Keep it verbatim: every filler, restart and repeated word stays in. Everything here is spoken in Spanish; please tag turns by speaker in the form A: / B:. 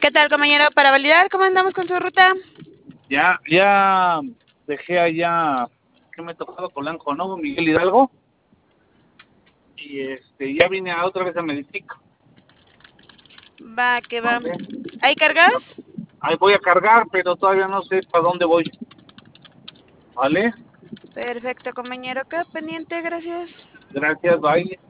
A: ¿Qué tal, compañero? Para validar, ¿cómo andamos con su ruta?
B: Ya, ya dejé allá, que me tocaba Polanco, ¿no? Miguel Hidalgo. Y este, ya vine a otra vez a Medicic.
A: Va, que va.
B: ¿Vale?
A: ¿Hay cargas?
B: Ahí voy a cargar, pero todavía no sé para dónde voy. ¿Vale?
A: Perfecto, compañero. Queda pendiente, gracias.
B: Gracias, bye.